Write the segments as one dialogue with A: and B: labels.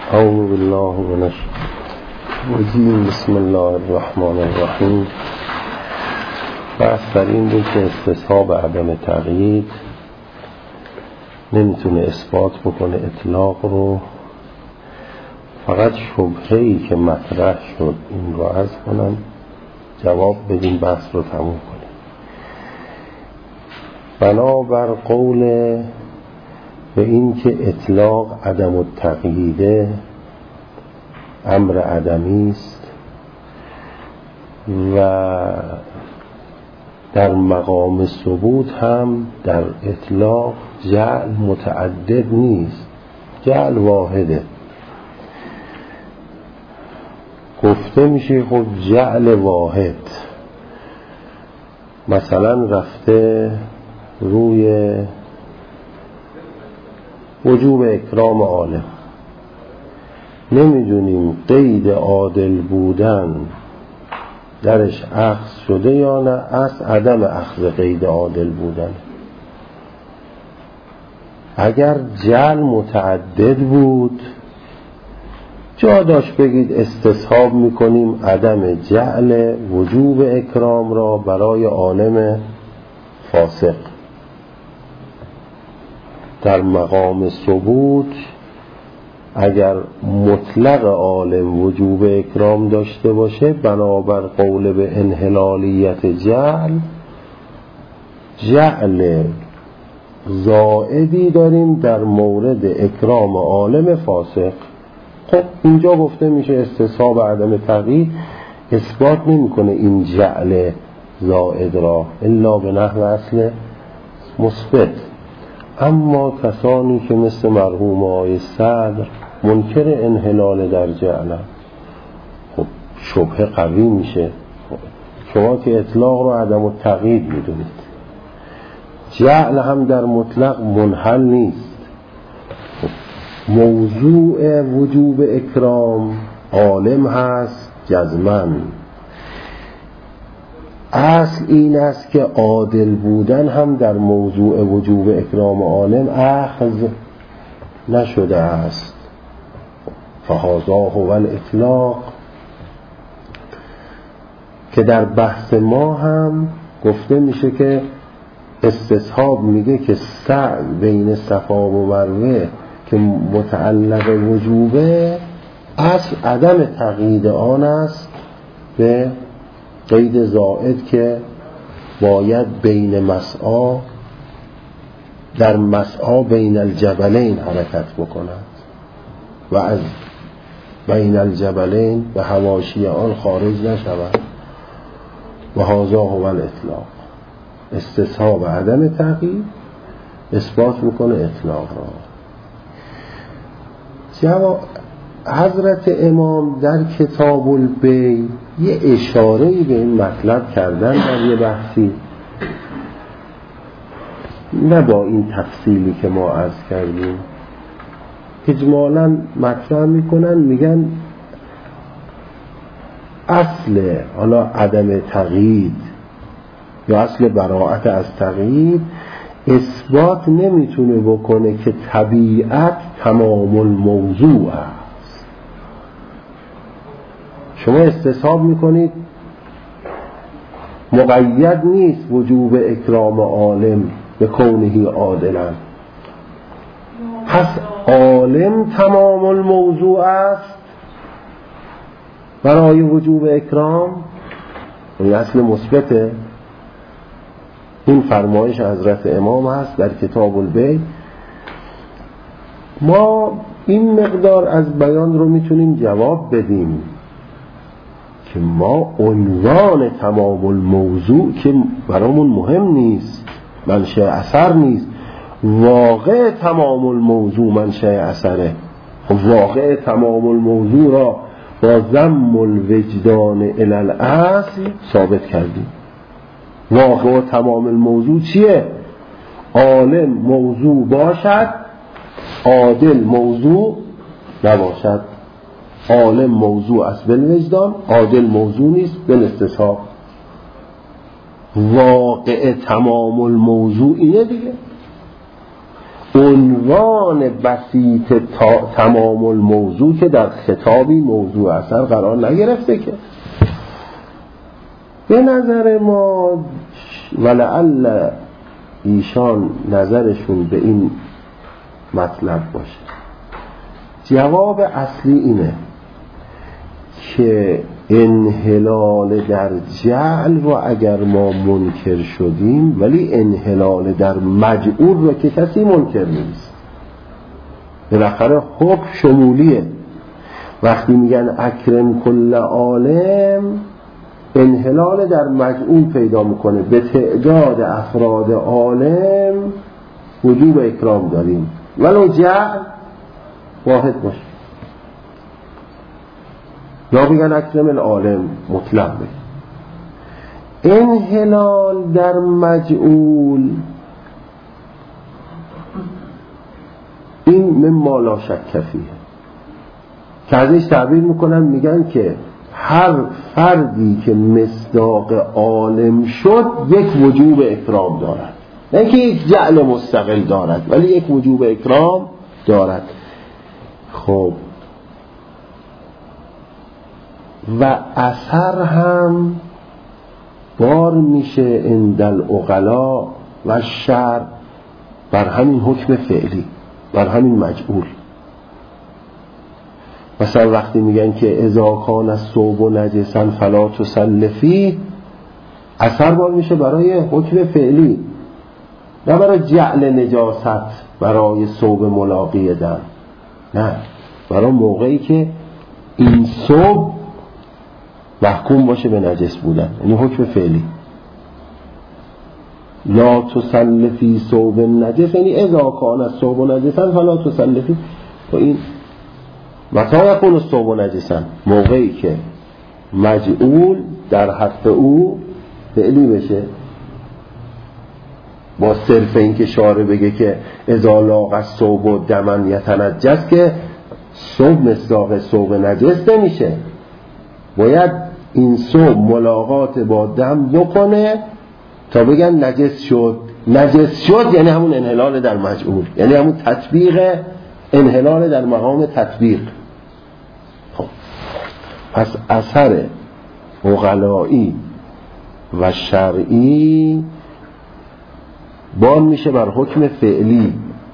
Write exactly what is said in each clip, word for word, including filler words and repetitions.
A: اعوذ بالله من الشیطان الرجیم. بسم الله الرحمن الرحیم. بحث بر این بود که استصحاب عدم تقیید نمیتونه اثبات بکنه اطلاق رو، فقط شبهه‌ای که مطرح شد این رو عرض کنم، جواب بدیم، بحث رو تموم کنیم. بنابر قول به این که اطلاق عدم التقییده امر عدمی است و در مقام ثبوت هم در اطلاق جعل متعدد نیست، جعل واحده. گفته میشه خب جعل واحد مثلا رفته روی وجوب اکرام عالم، نمیدونیم قید عادل بودن درش اخذ شده یا نه، از عدم اخذ قید عادل بودن. اگر جعل متعدد بود جا داشت بگید استصحاب میکنیم عدم جعل وجوب اکرام را برای عالم فاسق. در مقام ثبوت اگر مطلق عالم وجوب اکرام داشته باشه، بنابر قول به انحلالیت جعل، جعل زائدی داریم در مورد اکرام عالم فاسق. خب اینجا گفته میشه استصحاب عدم تقیید اثبات نمیکنه این جعل زائد را الا به نحو اصل مثبت. اما کسانی که مثل مرحوم آقای صدر منکر انحلال در جعل، خب شبهه قوی میشه. شما که اطلاق رو عدم التقیید میدونید، جعل هم در مطلق منحل نیست. موضوع وجوب اکرام عالم هست جزمن. اصل این است که عادل بودن هم در موضوع وجوب اکرام عالم اخذ نشده است. فهذا هو الاطلاق، که در بحث ما هم گفته میشه که استصحاب میگه که سعی بین صفا و مروه که متعلق وجوبه، اصل عدم تقیید آن است به قید زائد که باید بین مسعی در مسعی بین الجبلین حرکت بکند و از بین الجبلین به حواشی آن خارج نشود. و هذا هو الاطلاق. استصحاب عدم تقیید اثبات میکنه اطلاق را. جواب حضرت امام در کتاب البیع یه اشاره‌ای به این مطلب کردن در یه بحثی، نه با این تفصیلی که ما عرض کردیم. اجمالاً مطرح میکنن، میگن اصل حالا عدم تقیید یا اصل براءت از تقیید اثبات نمیتونه بکنه که طبیعت تمام الموضوع است. شما استصحاب میکنید مقید نیست وجوب اکرام عالم به کونه عادلا، پس عالم تمام الموضوع است برای وجوب اکرام. این اصل مثبته. این فرمایش حضرت امام هست در کتاب البیع. ما این مقدار از بیان رو میتونیم جواب بدیم که ما عنوان تمام الموضوع که برامون مهم نیست، منشأ اثر نیست. واقع تمام الموضوع منشأ اثره. واقع تمام الموضوع را با ضم الوجدان الی الاصل ثابت کردیم. واقع تمام الموضوع چیه؟ عالم موضوع باشد، عادل موضوع نباشد. عالم موضوع است بالوجدان، عادل موضوع نیست بالاستصحاب. واقع تمام الموضوع اینه دیگه. عنوان بسیط تمام الموضوع که در خطابی موضوع اثر قرار نگرفته که به نظر ما ولعل ایشان نظرشون به این مطلب باشه. جواب اصلی اینه که انحلال در جعل رو اگر ما منکر شدیم، ولی انحلال در مجعول رو که کسی منکر نیست. بالاخره حکم شمولیه. وقتی میگن اکرم کل عالم، انحلال در مجعول پیدا میکنه. به تعداد افراد عالم وجوب اکرام داریم ولو جعل واحد باشه. یا بگن اکرم العالم مطلق بگن. انحلال در مجعول این مما لا شک فیه که ازش تعبیر میکنن، میگن که هر فردی که مصداق عالم شد یک وجوب اکرام دارد، نه اینکه یک جعل مستقل دارد ولی یک وجوب اکرام دارد. خب و اثر هم بار میشه عند العقلا و شرع بر همین حکم فعلی، بر همین مجعول. مثلا وقتی میگن که اذا کان الثوب نجسا فلا تسلفی، اثر بار میشه برای حکم فعلی، نه برای جعل نجاست برای ثوب ملاقی دم، نه، برای موقعی که این ثوب محکوم باشه به نجس بودن، یعنی حکم فعلی. لا تسلفی ثوب نجس یعنی اذا کان الثوب نجسا فلا تسلفی. و این متى یکون الثوب نجسا، موقعی که مجعول در حق او فعلی بشه، با صرف این که شارع بگه که اذا لاق الثوب دما یتنجس که ثوب مصداق ثوب نجس نمیشه، باید این ثوب ملاقات با دم بکنه تا بگن نجس شد. نجس شد یعنی همون انحلال در مجعول، یعنی همون تطبیق، انحلال در مقام تطبیق. خب پس اثر عقلایی و شرعی بان میشه بر حکم فعلی.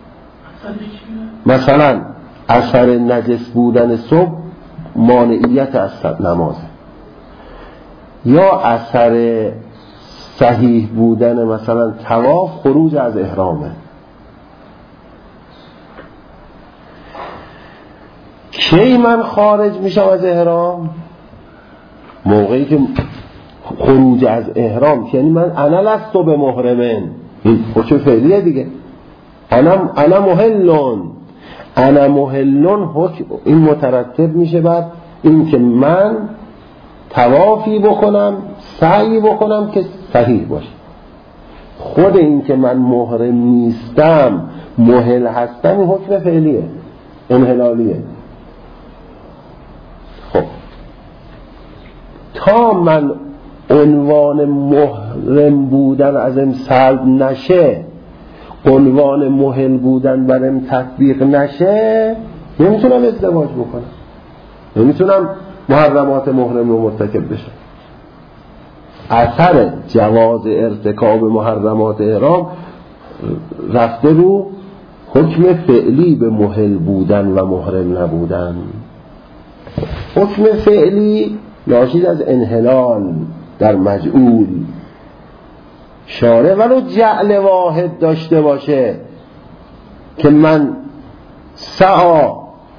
A: مثلا اثر نجس بودن صبح مانعیت از نماز، یا اثر صحیح بودن مثلا طواف خروج از احرامه. کی من خارج میشم از احرام؟ موقعی که خروج از احرام، یعنی من انا لست به محرمن، این حکم فعلیه دیگه. انا انا محلون، انا محلون حکم این مترتب میشه بعد این که من طوافی بکنم، سعی بکنم که صحیح باشه. خود این که من محرم نیستم، محل هستم، این حکم فعلیه، انحلالیه. خب تا من عنوان محرم بودن ازم سلب نشه، عنوان محل بودن برم تطبیق نشه، نمیتونم ازدواج بکنم، نمیتونم محرمات محرم رو مرتکب بشم. اثر جواز ارتکاب محرمات احرام رفته رو حکم فعلی به محل بودن و محرم نبودن. حکم فعلی ناشی از انحلال در مجعول. شارع ولو جعل واحد داشته باشه که من سعا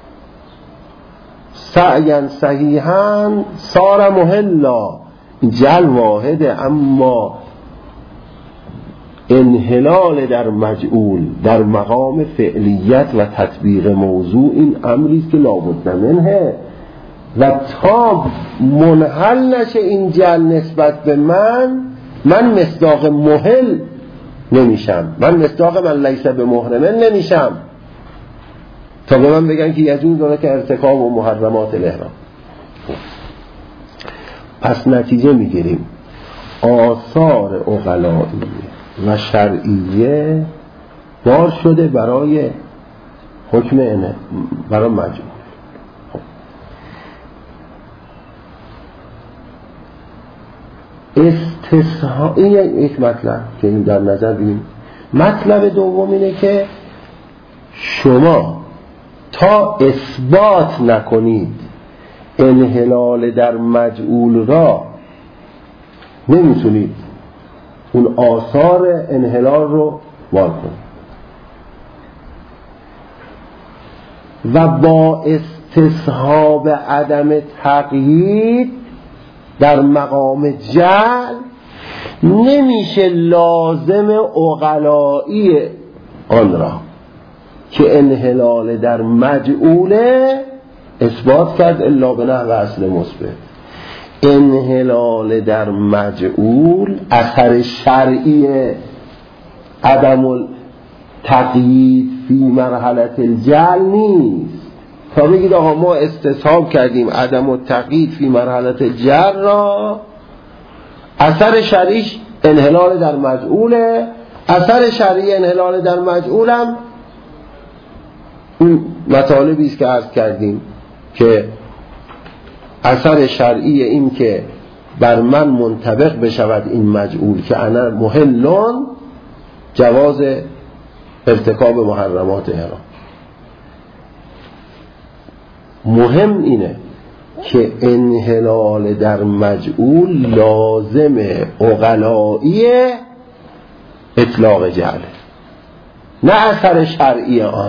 A: سعیا صحیحا صار محلا، جعل واحده، اما انحلال در مجعول در مقام فعلیت و تطبیق موضوع این امریست که لابد منه. و تا منحل نشه این جعل نسبت به من، من مصداق محل نمیشم، من مصداق من لیس به محرمن نمیشم، تا به من بگن که یجوز داره که ارتکاب و محرمات الاحرام. پس نتیجه میگیریم آثار عقلایی و شرعیه بار شده برای حکم اینه، برای مجعول. استثناء این یک مطلب که این در نظر بگیریم. مطلب دوم اینه که شما تا اثبات نکنید انحلال در مجعول را نمیتونید اون آثار انحلال رو وار کنید و با استصحاب عدم تقیید در مقام جعل نمیشه لازم عقلایی آن را که انحلال در مجعوله اثبات کرد الا به نحو اصل مثبت. انحلال در مجعول اثر شرعی عدم تقیید فی مرحله الجعل نیست. تا بگید آقا ما استصحاب کردیم عدم التقیید فی مرحله الجعل را، اثر شرعیش انحلال در مجعوله. اثر شرعی انحلال در مجعولم اون مطالبی است که عرض کردیم که اثر شرعی این که بر من منطبق بشود این مجعول که انا محلون، جواز ارتکاب محرمات احرام. مهم اینه که انحلال در مجعول لازم عقلایی اطلاق جعله، نه اثر شرعی آن.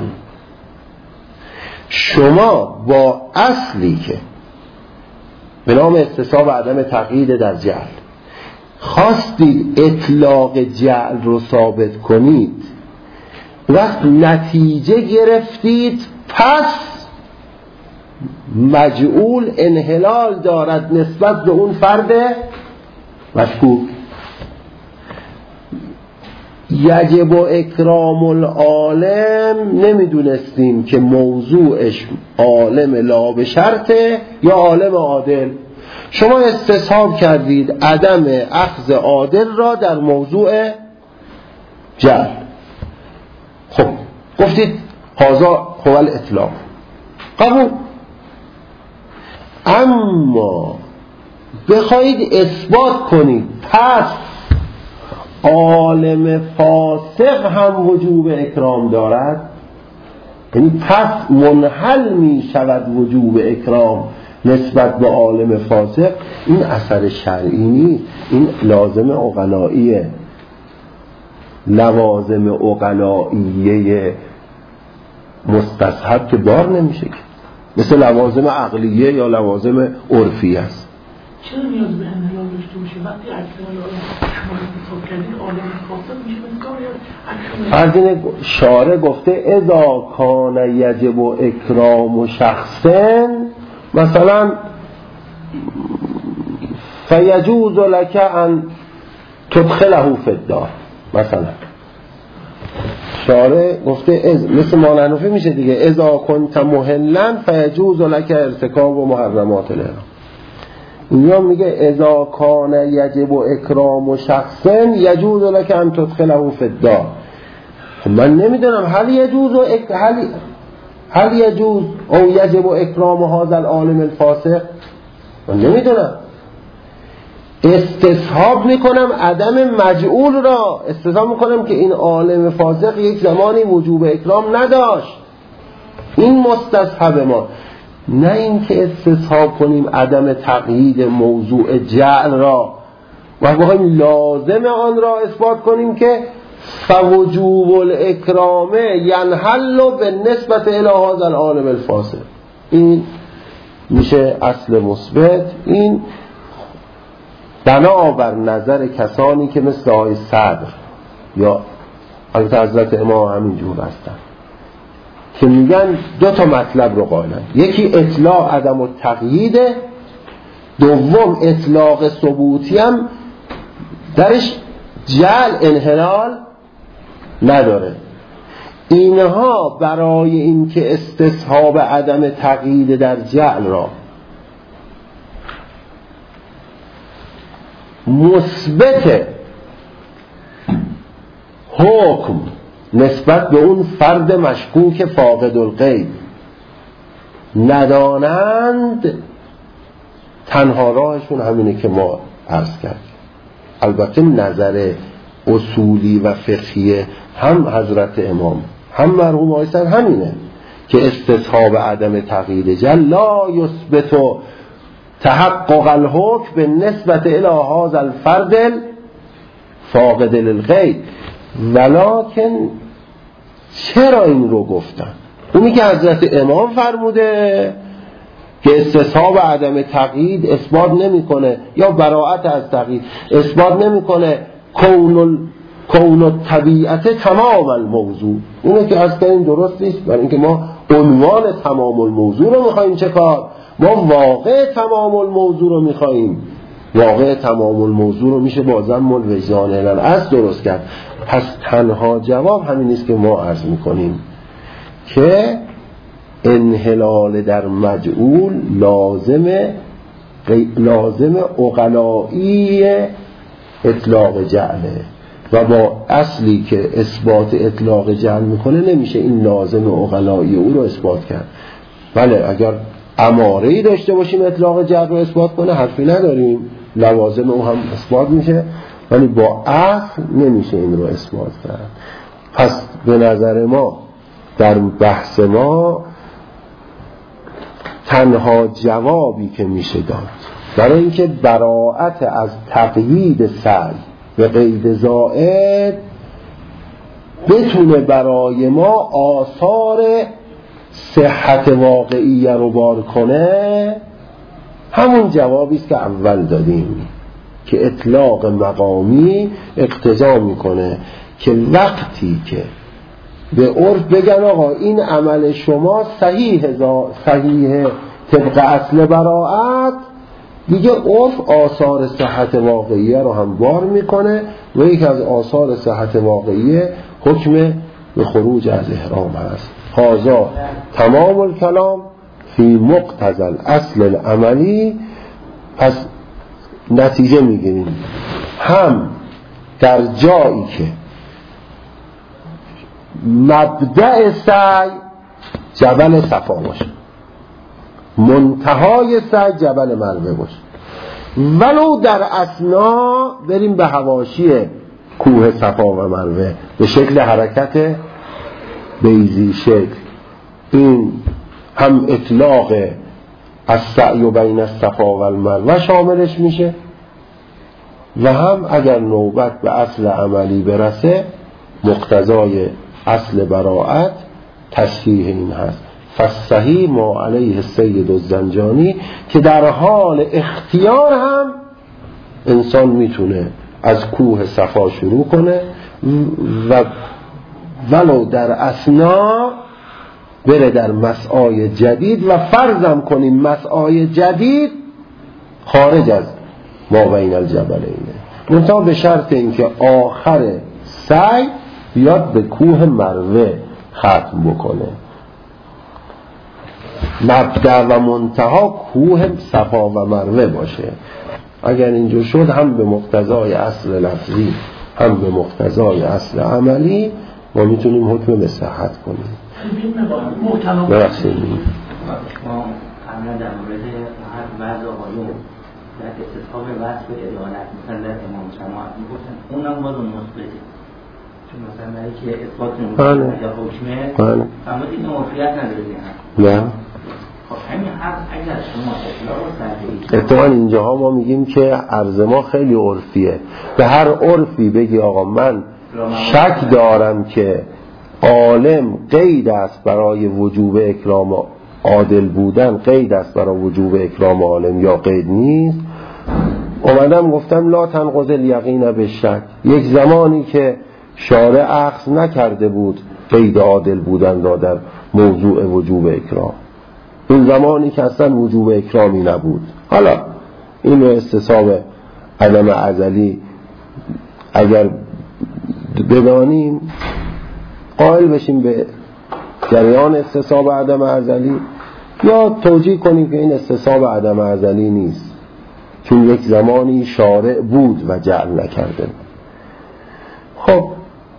A: شما با اصلی که به نام استصحاب عدم تقیید در جعل خواستید اطلاق جعل رو ثابت کنید، وقت نتیجه گرفتید پس مجعول انحلال دارد نسبت به اون فرد مشکوک. یجب و اکرام العالم نمیدونستیم که موضوعش عالم لا به شرطه یا عالم عادل. شما استصحاب کردید عدم اخذ عادل را در موضوع جعل. خب گفتید هذا هو الاطلاق، قبول. اما بخواید اثبات کنید پس عالم فاسق هم وجوب اکرام دارد، یعنی پس منحل می شود وجوب اکرام نسبت به عالم فاسق، این اثر شرعی نیست، این لازم عقلاییه. لوازم عقلاییه مستصحب که بار نمیشه، مثل لوازم عقلیه یا لوازم عرفی است.
B: چرا نیاز به انحلال داشته باشه؟ وقتی اکمال عالم حساب کردید عالم فاسق میشه بسکار یا اکمال؟
A: از این شارع گفته اذا کان یجب و اکرام شخصن، مثلا فیجوز لک ان تدخله فی الدار، مثلا شارع گفته از مثل مانعنفی میشه دیگه، اذا کنت محلن فیجوز لک ارتکاب و محرمات الاحرام. اینجا میگه اذا کان یجب و اکرام و شخصن یجوز لک ان تدخله فی الدار. خب من نمیدونم هل یجوز و اک... هل... هل یجوز او یجب و اکرام هذا العالم الفاسق، من نمیدونم. استصحاب میکنم عدم مجعول را، استصحاب میکنم که این عالم فاسق یک زمانی وجوب اکرام نداشت، این مستصحب ما. نه اینکه استصحاب کنیم عدم تقیید موضوع جعل را و بخوایم لازم آن را اثبات کنیم که فوجوب الاکرام ینحل بالنسبت الی هذا العالم الفاسق. این میشه اصل مثبت. این بنابر نظر کسانی که مثل آقای صدر یا البته حضرت امام همینجور هستن که میگن دو تا مطلب رو قائلن، یکی اطلاق عدم التقیید، دوم اطلاق ثبوتی هم درش جعل انحلال نداره. اینها برای اینکه استصحاب عدم تقیید در جعل را مثبت حکم نسبت به اون فرد مشکوک فاقد الغیب ندانند، تنها راهشون همینه که ما عرض کردیم. البته نظر اصولی و فقهی هم حضرت امام هم مرحوم آیسن همینه که استصحاب عدم تقیید جل لا یثبت تحقق الحکم به نسبت الی هذا الفرد فاقد للغیب. ولکن چرا این رو گفتن؟ اونی که حضرت امام فرموده که استصحاب عدم تقیید اثبات نمیکنه یا براءت از تقیید اثبات نمیکنه کون کون الطبیعت تمام الموضوع، اونه که اصلا این درست نیست. برای اینکه ما عنوان تمام الموضوع رو میخواییم چه کار؟ ما واقع تمام الموضوع رو میخواییم. واقع تمام الموضوع رو میشه با ضم الوجدان الاصل درست کرد. پس تنها جواب همین است که ما عرض میکنیم که انحلال در مجعول لازم لازم عقلایی اطلاق جعله و با اصلی که اثبات اطلاق جعل میکنه نمیشه این لازم عقلایی او رو اثبات کرد. بله اگر اماره‌ای داشته باشیم اطلاق جعل رو اثبات کنه حرفی نداریم، لوازم او هم اثبات میشه، ولی با اصل نمیشه این رو اثبات کرد. پس به نظر ما در بحث ما تنها جوابی که میشه داد برای اینکه براءت از تقیید سعی به قید زائد بتونه برای ما آثار صحت واقعیه رو بار کنه، همون جوابی است که اول دادیم که اطلاق مقامی اقتضا میکنه که وقتی که به عرف بگن آقا این عمل شما صحیح صحیح طبق اصل براءت، دیگه عرف آثار صحت واقعیه رو هم بار میکنه و یکی از آثار صحت واقعیه حکم به خروج از احرام هست. هذا تمام الکلام فی مقتضی الاصل العملی. پس نتیجه میگیریم هم در جایی که مبدأ سعی جبل صفا باشه، منتهای سعی جبل مروه باشه، ولو در اثنا بریم به حواشی کوه صفا و مروه به شکل حرکت بیضی شکل، این هم اطلاق از سعی بین الصفا و المروه شاملش میشه و هم اگر نوبت به اصل عملی برسه مقتضای اصل براءت تصحیح این هست. فالصحیح ما علیه السید الزنجانی که در حال اختیار هم انسان میتونه از کوه صفا شروع کنه و ولو در اثنا بره در مسعای جدید و فرضم کنیم مسعای جدید خارج از ما بین الجبلینه، منتها به شرط اینکه آخر سعی بیاد به کوه مروه ختم بکنه. مبدأ و منتها کوه صفا و مروه باشه. اگر اینجور شد هم به مقتضای اصل لفظی هم به مقتضای اصل عملی ما میتونیم حکم به صحت کنیم. برخصید
C: ما قبلا در مورد هر بعض آقایون در استصحاب وصف عدالت مثلا در امام جماعت میگفتن اونم باز اون مثبته، چون مثلا برای که اثبات نمیشه یا حکمه اما این عرفیت نداره.
A: نه
C: خب همین حرف اگر شما اطلاع رو
A: اتفاقا اینجاها ما میگیم که عرض ما خیلی عرفیه، به هر عرفی بگی آقا من شک دارم که عالم قید است برای وجوب اکرام عادل بودن، قید است برای وجوب اکرام عالم یا قید نیست، اومدم گفتم لا تنقض الیقین بالشک. یک زمانی که شارع اخذ نکرده بود قید عادل بودن را در موضوع وجوب اکرام، این زمانی که اصلا وجوب اکرامی نبود. حالا این رو استصحاب عدم ازلی اگر بدانیم قائل بشیم به جریان استصحاب عدم ازلی یا توجیه کنیم که این استصحاب عدم ازلی نیست، چون یک زمانی شارع بود و جعل نکرده. خب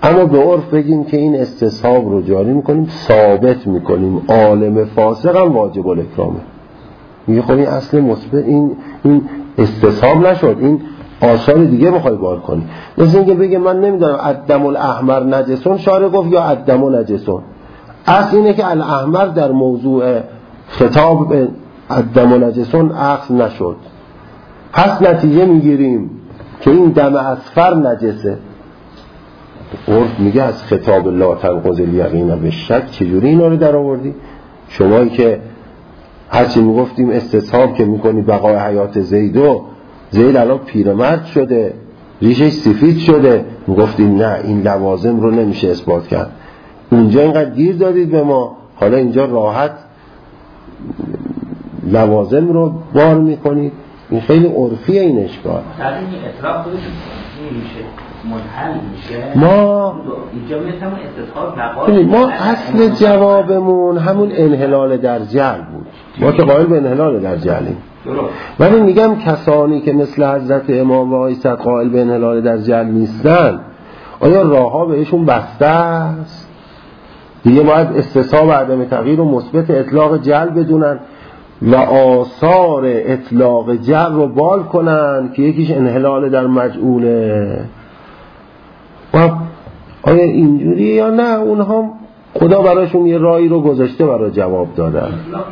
A: اما به عرف بگیم که این استصحاب رو جاری میکنیم، ثابت میکنیم عالم فاسق هم واجب الاکرامه. میگه خب این اصل مثبت، این این استصحاب نشد، این آثار دیگه بخوای بار کنی. مثل اینکه بگه من نمیدونم الدم الاحمر نجسون، شارع گفت یا الدم نجسون. اصل اینه که الاحمر در موضوع خطاب به الدم نجسون اخذ نشد، پس نتیجه میگیریم که این دم اصفر نجسه. عرف میگه از خطاب لا تنقض الیقین به شک. چجوری اینا رو در آوردی؟ شمایی که هرچی میگفتیم استصحاب که میکنی بقای حیات زیدو، زید الان پیرمرد شده، ریشش سفید شده، میگفتیم نه این لوازم رو نمیشه اثبات کرد. اونجا اینقدر گیر دادید به ما، حالا اینجا راحت لوازم رو بار میکنید. این خیلی عرفیه این اشکال.
C: در این اطلاق خودش میشه منحل میشه.
A: ما
C: اینجا میتونم استصحاب نقاش
A: ما اصل جوابمون همون انحلال در جعل بود. ما که قائل به انحلال در جعلیم. ولی میگم کسانی که مثل حضرت امام و آیست قائل به انحلال در جعل نیستن، آیا راهها بهشون بسته است؟ دیگه باید استصحاب عدم تغییر و مثبت اطلاق جعل بدونن و آثار اطلاق جعل رو بال کنن که یکیش انحلال در مجعوله. و آیا اینجوریه یا نه؟ اونها خدا براشون یه راهی رو گذاشته برای جواب دادن.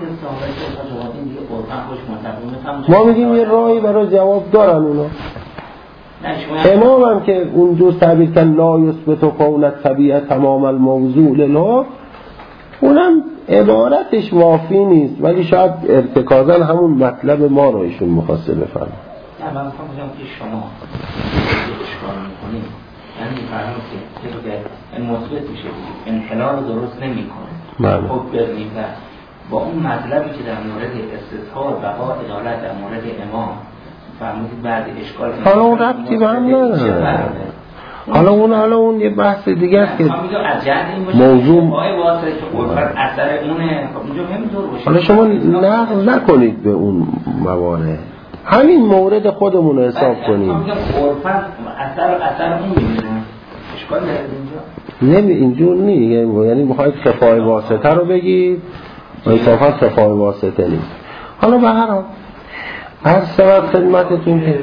A: ما میگیم یه راهی برای جواب دارن اونا. امام هم که اونجور تعبیر کن لا یثبت کون الطبیعه تمام الموضوع لله، اونم عبارتش وافی نیست، ولی شاید ارتکازا همون مطلب ما رو ایشون مخواسته بفرمایند.
C: نه من میخوام بگم که شما اشکال میکنید، یعنی میفرمایید که این مثبت میشه، انحلال درست نمیکنه. خب ببینید با اون مطلبی که در مورد استصحاب بقا عدالت در مورد امام فرمودید بعد اشکال،
A: حالا اون ربطی به هم نداره. حالا اون حالا اون یه بحث دیگه است که موضوع
C: اثر اونه. اونجا نمیطور باشه.
A: حالا شما نقل نکنید به اون موارد، همین مورد خودمون رو حساب کنید.
C: اثر اثر اون میبینه اشکال داره اینجا.
A: نمی اینجور نیست، یعنی میخواید خفای واسطه رو بگید و انصافا خفای واسطه نیست. حالا به هر حال هر سبب خدمتتون که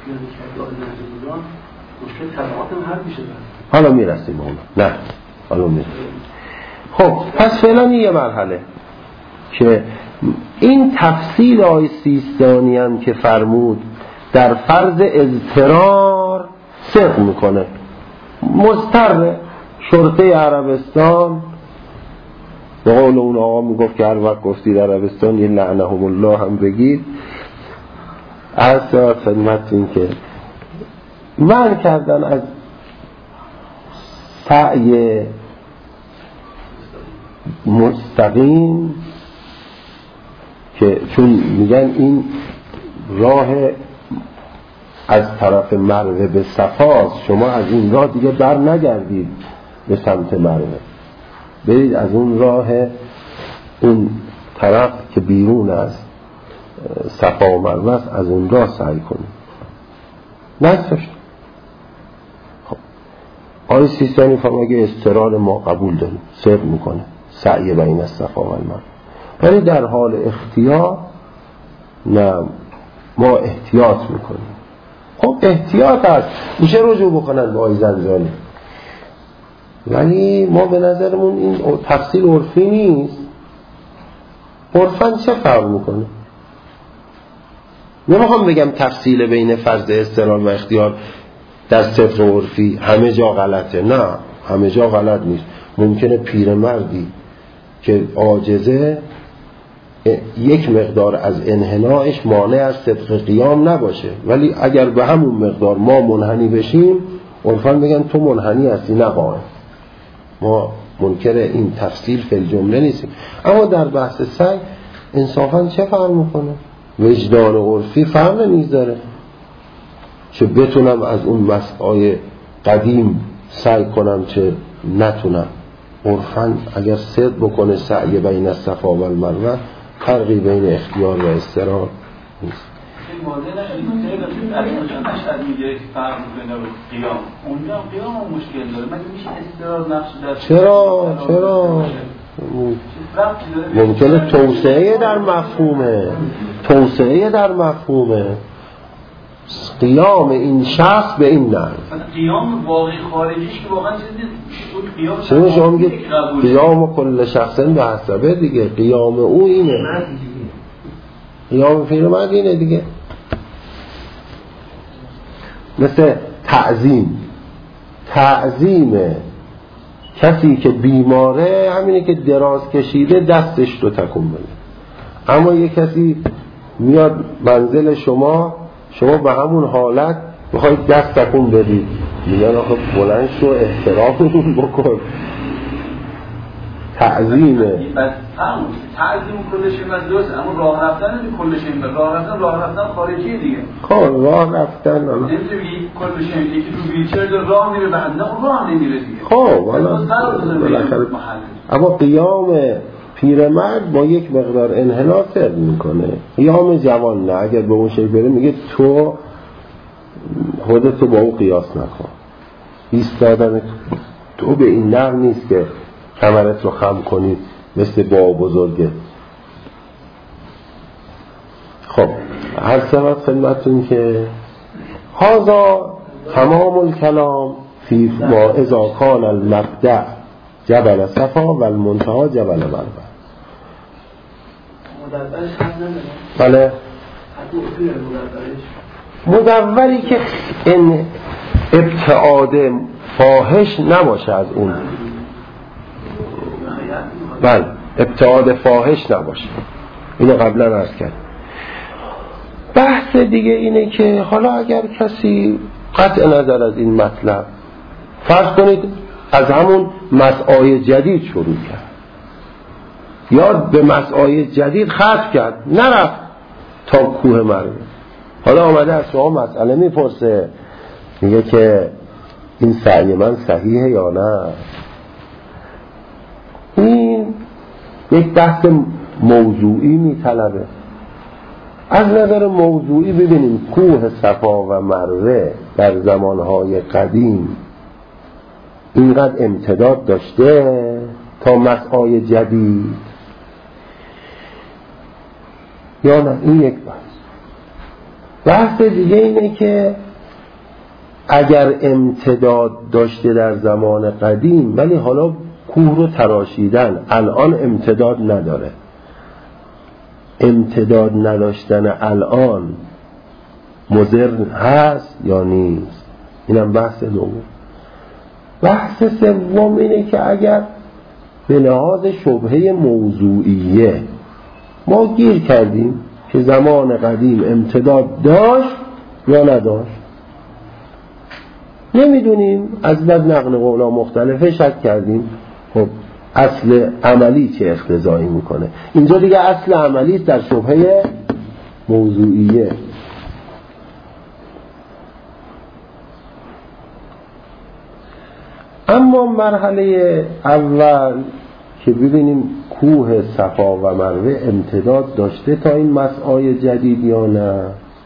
A: حالا میرسیم به اون. نه حالا میرسیم. خب پس فعلا یه مرحله که این تفصیل آیه سیستانی هم که فرمود در فرض اضطرار صدق میکنه. مضطر شرطه عربستان به قول اون آقا میگفت که هر وقت گفتید عربستان یه لعنهم الله هم بگید. از ساعت خدمتون که من کردن از سعی مستقیم، که چون میگن این راه از طرف مروه به صفاست، شما از این راه دیگه بر نگردید به سمت مروه، برید از اون راه اون طرف که بیرون از صفا و مروه است از اون راه سعی کنید. نستاشت. خب آیه سیستانی فرمود اگه استرار ما قبول داریم صدق میکنه سعی بین الصفا و المروه، ولی در حال اختیار نه ما احتیاط میکنیم. خب احتیاط هست، میشه رجوع بکنن به آیه زنجانی، ولی ما به نظرمون این تفصیل عرفی نیست. عرفاً چه فرق میکنه؟ نمیخوام بگم تفصیل بین فرض استقلال و اختیار در صفر عرفی همه جا غلطه، نه همه جا غلط نیست. ممکنه پیرمردی که عاجزه یک مقدار از انحنایش مانع از صدق قیام نباشه، ولی اگر به همون مقدار ما منحنی بشیم عرفاً بگن تو منحنی هستی نه قائم. ما منکر این تفصیل فی الجمله نیستیم، اما در بحث سعی انصافاً چه فرق میکنه؟ وجدان عرفی فرق نمیذاره چه بتونم از اون مسعای قدیم سعی کنم چه نتونم. عرفاً اگر صدق بکنه سعی بین الصفا و المروه فرقی بین اختیار و اضطرار نیست.
D: واضح نشد خیلی از کجا نشد میگه فرق میکنه با قیام اونجا قیام هم مشکل داره مگه میشه استقرار نقش در
A: چرا چرا ممکنه توسعه در مفهومه توسعه در مفهومه قیام این شخص به این نه
D: قیام واقعی خارجیش که واقعا چیزی
A: چرا شما میگه قیام کل شخصن به حسبه دیگه قیام او اینه قیام پیرمرد اینه دیگه مثل تعظیم تعظیم کسی که بیماره همینه که دراز کشیده دستش رو تکون بده اما یه کسی میاد منزل شما شما به همون حالت بخواید دست تکون بدید میگن آخه بلند شو احتراممون بکن تعظیمه
D: تعظیم کلش من دوست اما راه رفتن نمی کلش این راه رفتن راه رفتن خارجیه دیگه
A: خب راه رفتن
D: نمیشه بگی کلش این یکی تو ویلچر داره راه میره بنده اون راه نمیره دیگه
A: خب اما قیام پیرمرد با یک مقدار انحناء فرق میکنه قیام جوان نه اگر به اون شکل بره میگه تو خودتو با اون قیاس نکن ایستادن تو به این نحو نیست که کمرت رو خم کنی مثل با بزرگه خب هر سمت خدمتون که هذا تمام الکلام فی ما اذا کان المبدأ جبل صفا و المنتهى جبل مروا بله مدوری که این ابتعاد فاحش نباشه از اون بله ابتعاد فاحش نباشه اینو قبلا عرض کرد بحث دیگه اینه که حالا اگر کسی قطع نظر از این مطلب فرض کنید از همون مسعای جدید شروع کرد یا به مسعای جدید ختم کرد نرفت تا کوه مروه حالا آمده از شما مسئله میپرسه میگه که این سعی من صحیحه یا نه این یک بحث موضوعی میطلبه از نظر موضوعی ببینیم کوه صفا و مروه در زمانهای قدیم اینقدر امتداد داشته تا مسعای جدید یا نه این یک بحث بحث دیگه اینه که اگر امتداد داشته در زمان قدیم ولی حالا کوه رو تراشیدن الان امتداد نداره امتداد نداشتن الان مضر هست یا نیست اینم بحث دوم بحث سوم اینه که اگر به لحاظ شبهه موضوعیه ما گیر کردیم که زمان قدیم امتداد داشت یا نداشت نمیدونیم از بد نقل قولا مختلفه شک کردیم خب اصل عملی چه اقتضایی میکنه اینجا دیگه اصل عملی در شبهه موضوعیه اما مرحله اول که ببینیم کوه صفا و مروه امتداد داشته تا این مسعای جدید یا نه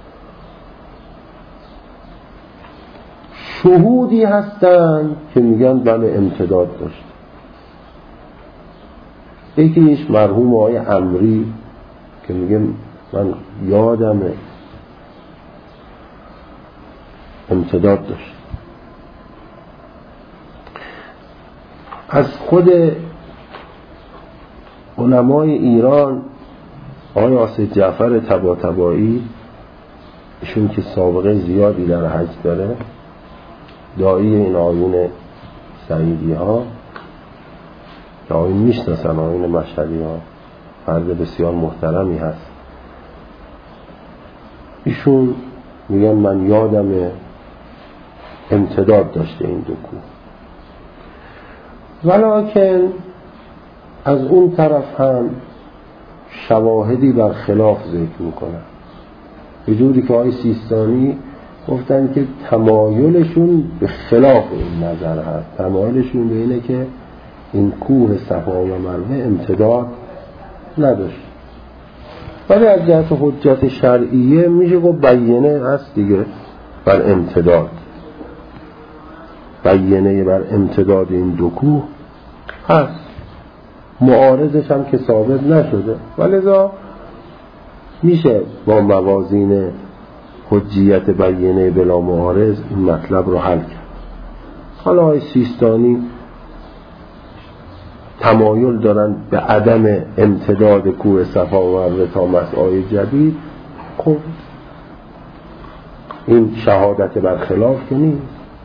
A: شهودی هستن که میگن بله امتداد داشت یکیش مرحوم آقای عمری که میگه من یادمه امتداد داشت از خود علمای ایران آقای آصف جعفر طباطبایی ایشون که سابقه زیادی در حج داره داعی این آیین سعیدی ها که آیین میشناسن آیین مشهدی ها فرد بسیار محترمی هست ایشون میگن من یادم امتداد داشته این دو کوه ولکن از اون طرف هم شواهدی بر خلاف ذکر میکنن به جوری که آقای سیستانی گفتن که تمایلشون به خلاف این نظر هست تمایلشون به اینه که این کوه صفا و مروه امتداد نداشت ولی از جهت حجت شرعیه میشه گفت بیینه هست دیگه بر امتداد، بیینه بر امتداد این دو کوه هست، معارضش هم که ثابت نشده، ولذا میشه با موازین حجیت بیینه بلا معارض این مطلب رو حل کرد. حالا آقای سیستانی تمایل دارن به عدم امتداد کوه صفا و مروه تا مسعای جدید، خب این شهادت برخلاف که نیست.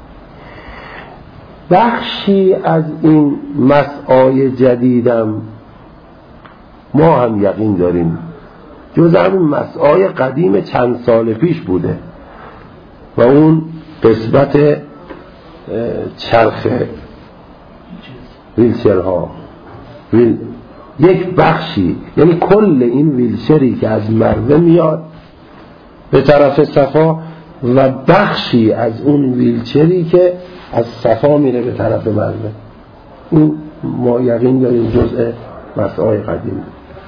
A: بخشی از این مسعای جدیدم ما هم یقین داریم جز همین مسعای قدیم چند سال پیش بوده و اون قسمت چرخ ویلچرها ویل... یک بخشی، یعنی کل این ویلچری که از مروه میاد به طرف صفا و بخشی از اون ویلچری که از صفا میره به طرف مروه، این ما یقین داریم جزء مسعای قدیم.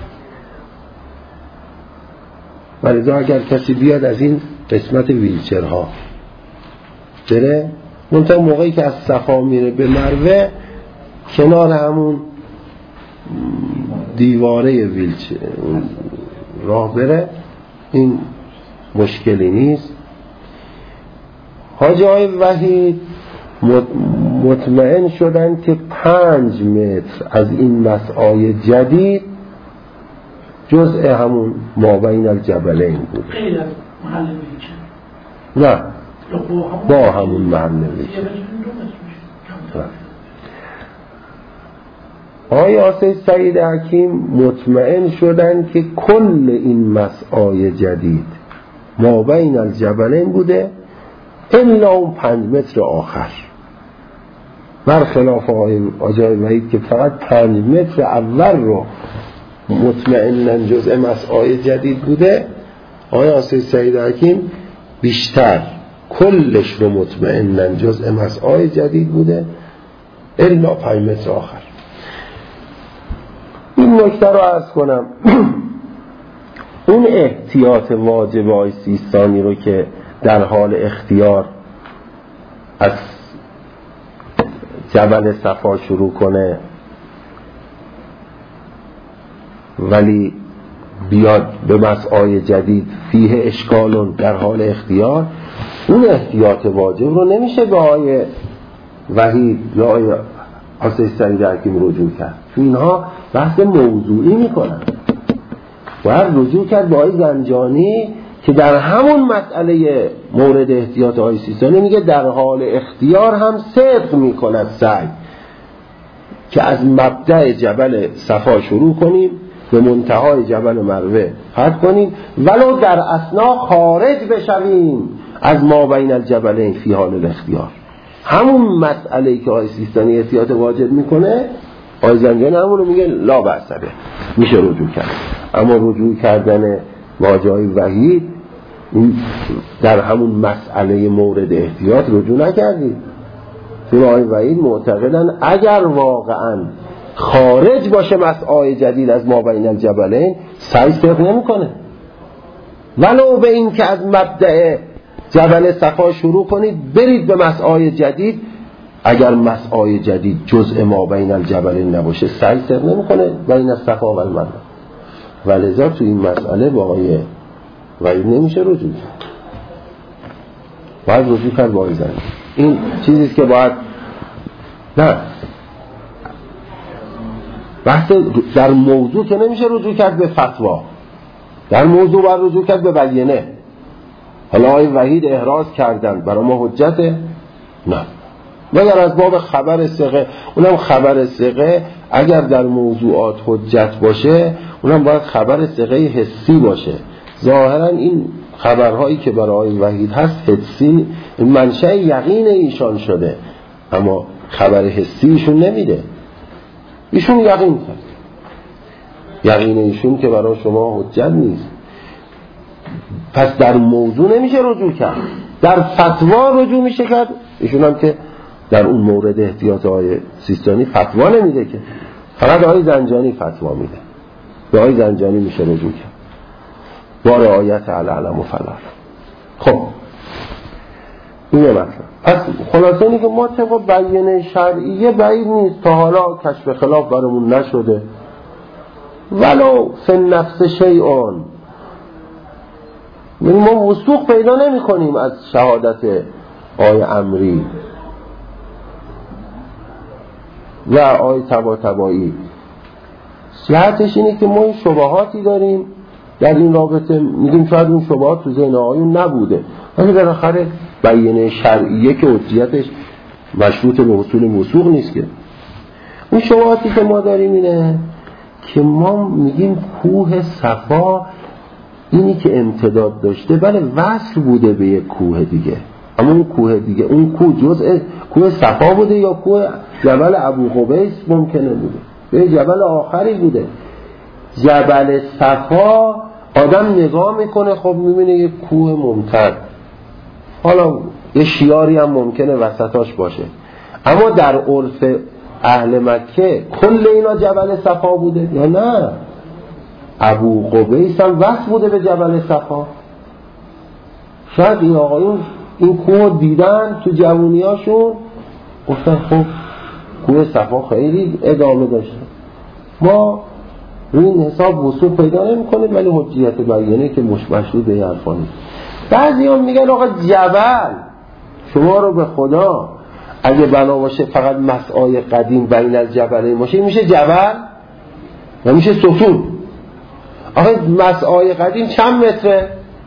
A: ولذا اگر کسی بیاد از این قسمت ویلچرها بره، منتها موقعی که از صفا میره به مروه کنار همون دیواره ویلچر راه بره، این مشکلی نیست. حاجی آقای وحید مطمئن شدن که پنج متر از این مسعای جدید جزء همون مابین الجبلین بود،
B: غیر از محل ویلچر،
A: نه با همون محل ویلچر. آقای آسای سعید حکیم مطمئن شدن که کل این مسعای جدید مابین الجبلین بوده الا اون پنج متر آخر، برخلاف آقای وحید که فقط پنج متر اول رو مطمئنن جزء مسعای جدید بوده. آقای آسای سعید حکیم بیشتر کلش رو مطمئنن جزء مسعای جدید بوده الا پنج متر آخر. این نکته رو عرض کنم. اون احتیاط واجب آقای سیستانی رو که در حال اختیار از جبل صفا شروع کنه ولی بیاد به مسعای جدید فیه اشکالون در حال اختیار، اون احتیاط واجب رو نمیشه به آقای وحید یا آقای آسای سعید حکیم رجوع کرد، چون اینها بحث موضوعی میکنن. باید رجوع کرد به آقای زنجانی که در همون مسئله مورد احتیاط آقای سیستانی میگه در حال اختیار هم صدق میکند سعی که از مبدأ جبل صفا شروع کنیم به منتهای جبل مروه حد کنیم ولو در اثنا خارج بشویم از ما بین الجبلین فی حال الاختیار. همون مسئله که آقای سیستانی احتیاط واجب میکنه آقای زنجانی همون رو میگه لا بأس به، میشه رجوع کرد. اما رجوع کردن واجای وحید در همون مسئله مورد احتیاط رجوع نکردید، چون آقای وحید معتقدن اگر واقعا خارج باشه مسعای جدید از ما بین الجبلین سعی صدق نمی کنه، ولو به این که از مبدأ جبل صفا شروع کنید برید به مسعای جدید، اگر مسعای جدید جزء ما بین الجبلین نباشه سعی صدق نمی کنه بین الصفا و المروه. ولذا تو این مسئله با آقای وحید نمیشه رجوع کرد، باید رجوع کرد با آقای زنجانی. این چیزیست که باید نه بحث در موضوع که نمیشه رجوع کرد به فتوا، در موضوع باید رجوع کرد به بیانه. حالا آقای وحید احراز کردن برای ما حجته؟ نه، مگر از باب خبر ثقه. اونم خبر ثقه اگر در موضوعات حجت باشه اونم باید خبر ثقه حسی باشه. ظاهرا این خبرهایی که برای آقای وحید هست حسی، منشأ یقین ایشان شده، اما خبر حسی ایشون نمیده، ایشون یقین کرد. یقین ایشون که برای شما حجت نیست. پس در موضوع نمیشه رجوع کرد، در فتوا رجوع میشه کرد. ایشون هم که در اون مورد احتیاط آقای سیستانی فتوا نمیده که، فقط آقای زنجانی فتوا میده، به آقای زنجانی میشه رجوع کرد. با رعایت العلم و فلر. خب اینه مثلا. پس خلاصه اینه که ما طبق بیانه شرعیه بعید نیست تا حالا کشف خلاف برامون نشده، ولو فی النفس شیئون، ما وثوق پیدا نمی کنیم از شهادت آی امری و آی طباطبایی. صحتش اینه که ما این شبهاتی داریم در این رابطه، میگیم شاید اون شبهات تو ذهن آقایون نبوده، ولی بالاخره بیانیه شرعیه که حجیتش مشروط به اصول وثوق نیست. که اون شبهاتی که ما داریم اینه که ما میگیم کوه صفا اینی که امتداد داشته بله وصل بوده به یک کوه دیگه، اما اون کوه دیگه اون کوه جزء کوه صفا بوده یا کوه جبل ابوقبیس ممکنه بوده یا جبل آخری بوده. جبل صفا آدم نگاه میکنه خب میبینه یک کوه ممتد، حالا یه شیاری هم ممکنه وسطاش باشه، اما در عرف اهل مکه کل اینا جبل صفا بوده یا نه؟ ابوقبیس هم وصل بوده به جبل صفا. شاید این آقایون این کوه دیدن تو جوونیاشون گفتن خب کوه صفا خیلی ادامه داشته. ما این حساب وثوق پیدا نمی کنیم، ولی حجیت بیانیه که مشروط به حرفا نیست. بعضی هم میگن آقا جبل شما رو به خدا اگه بنا باشه فقط مسعای قدیم بین الجبلین باشه میشه جبل و میشه ستون. آقا مسعای قدیم چند متره؟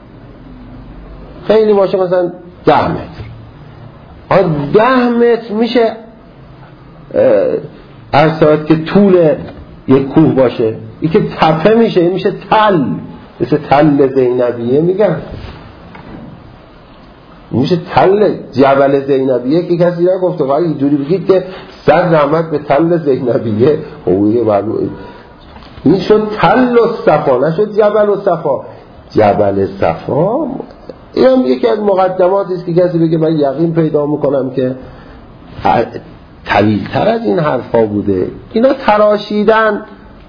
A: خیلی باشه مثلا ده متر. آقا ده متر میشه ارساعت که طول یک کوه باشه، این که تپه میشه این میشه تل، مثل تل زینبیه میگن میشه تل جبل زینبیه که کسی نگفته، ولی اینجوری بگید که صد رحمت به تل زینبیه اوه معلومه این شد تل و صفا نشد جبل و صفا. جبل صفا این هم یکی از مقدماتی است که کسی بگه من یقین پیدا میکنم که طویل‌تر از این حرفا بوده. اینا تراشیدن.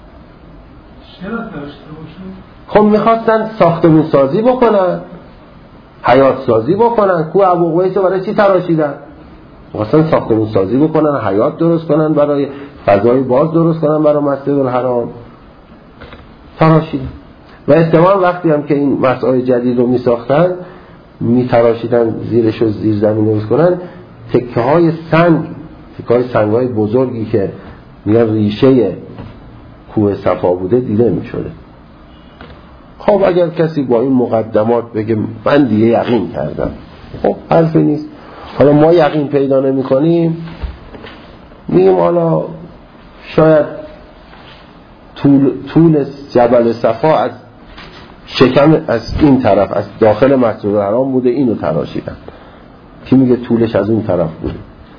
A: خب میخواستن ساختمون سازی بکنن، حیات سازی بکنن. کوه ابوقبیس برای چی تراشیدن؟ میخواستن ساختمون سازی بکنن، حیات درست کنن، برای فضای باز درست کنن برای مسجد الحرام. تراشیدن و احتمال وقتی هم که این مسائل جدید رو میساختن میتراشیدن زیرش رو زیر زمین درست کنن، تکه های سنگ تکه های سنگ های بزرگی که میگن ریشه کوه صفا بوده دیده میشده. خب اگر کسی با این مقدمات بگه من دیگه یقین کردم، خب حرفی نیست. حالا ما یقین پیدا نمی کنیم، میگیم حالا شاید طول, طول جبل صفا از شکم از این طرف از داخل مسجد الحرام بوده، اینو تراشیدن. کی میگه طولش از اون طرف بوده؟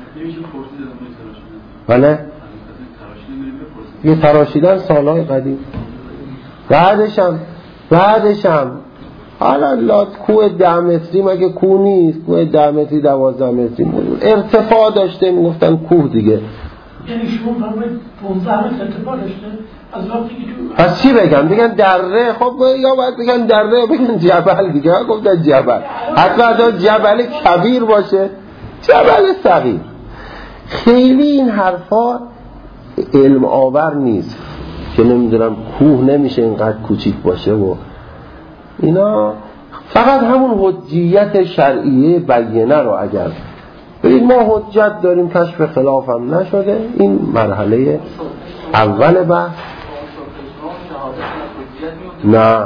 A: بله یه تراشیدن سالهای قدیم. بعدش هم بعدش هم حالا لات کوه ده متری مگه کوه نیست؟ کوه ده متری دوازده متری بود. ارتفاع داشته میگفتن کوه دیگه.
B: یعنی شما فرمایید پانزده متر ارتفاع داشته؟ از وقتی که تو
A: پس چی بگم؟ بگن دره. خب یا باید بگن دره بگن جبل دیگه. ها گفتن جبل. حتی جبل کبیر باشه جبل صغیر. خیلی این حرفا علم آور نیست که نمیدونم کوه نمیشه اینقدر کوچیک باشه و اینا. فقط همون حجیت شرعیه بیانه رو اگر ببین ما حجت داریم، کشف خلاف هم نشده، این مرحله اول بحث. نه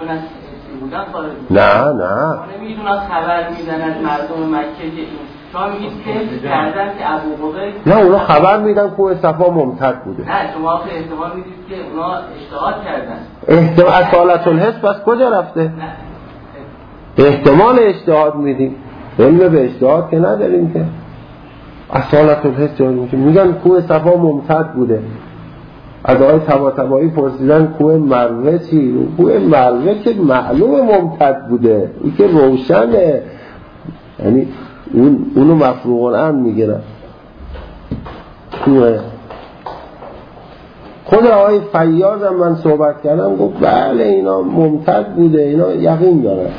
A: نه نه
C: نمیدونم خبر میدن از مردم مکه که شما میگید که کردن که ابوبکر
A: نه اونا خبر میدن کوه صفا ممتد بوده.
C: نه شما آخه احتمال میدید که اونا اجتهاد کردن.
A: احتمال اصالت الحس پس کجا رفته؟
C: نه
A: احتمال اجتهاد میدیم، علم به اجتهاد که نداریم که. اصالت الحس جایی میگن کوه صفا ممتد بوده. از آقای طباطبایی پرسیدن کوه مروه چی؟ کوه مروه که معلوم ممتد بوده، این که روشنه، یعنی اون اونو مفروغ الامر میگیرن. کوه خود آقای فیاض هم من صحبت کردم گفت بله اینا ممتد بوده، اینا یقین داره.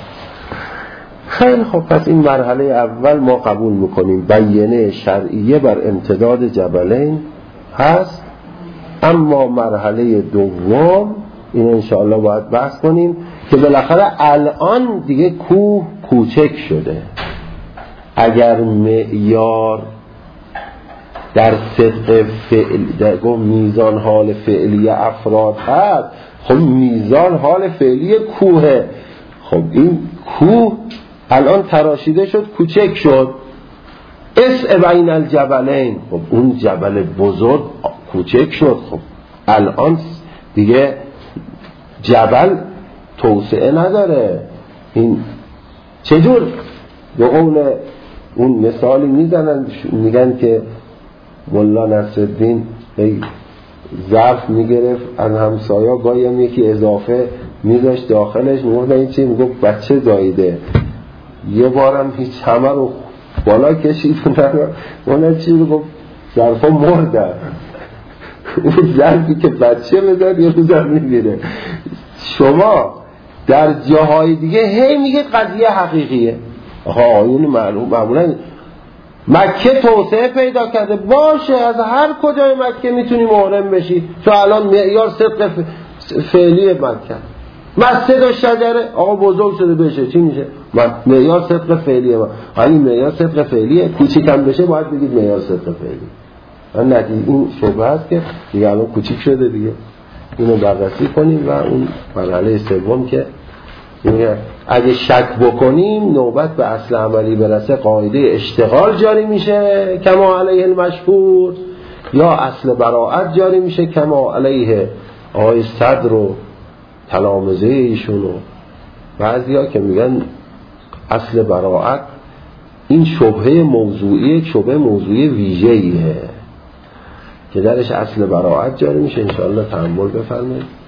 A: خیلی خب، پس این مرحله اول ما قبول میکنیم، بیانه شرعیه بر امتداد جبلین هست. اما مرحله دوم این انشاءالله باید بحث کنیم که بالاخره الان دیگه کوه کوچک شده. اگر معیار در صدق فعل در میزان حال فعلی افراد هست، خب میزان حال فعلی کوه، خب این کوه الان تراشیده شد، کوچک شد. اسع بین الجبلین، خب اون جبل بزرگ کوچک شد، خب الان دیگه جبل توسعه نداره. این چجور؟ به قول اون مثالی میزنن، میگن که مولا نصرالدین ظرف میگرفت از همسایا، گاهی هم یکی اضافه میذاشت داخلش، میگفتن این چی؟ میگفت بچه زایده. یه بارم هیچ همه رو بالا کشید، اون چی رو گفت ظرفا مردن. اون ظرفی که بچه بذار یه روزم میگیره. شما در جاهای دیگه هی میگه قضیه حقیقیه. آها آیون معلوم معمولا مکه توسعه پیدا کرده، باشه از هر کجای مکه میتونی محرم بشی. تو الان معیار صدق فعلی مکه، مسجد و شجره آقا بزرگ شده بشه چی میشه؟ معیار صدق فعلیه. ما همین معیار صدق فعلیه، کوچیکم بشه باید بگید معیار صدق فعلی. من نتیجه این شبه هست که دیگه الان کوچیک شده دیگه. اینو بررسی کنیم و اون مرحله سوم که اگه شک بکنیم نوبت به اصل عملی برسه، قاعده اشتغال جاری میشه کما علیه المشهور، یا اصل براءت جاری میشه کما علیه آقای صدر و تلامذه ایشون. و بعضیا که میگن اصل براءت این شبهه موضوعی، شبهه موضوعی ویژه‌ایه که درش اصل براءت جاری میشه. انشاءالله تأمل بفرمایید.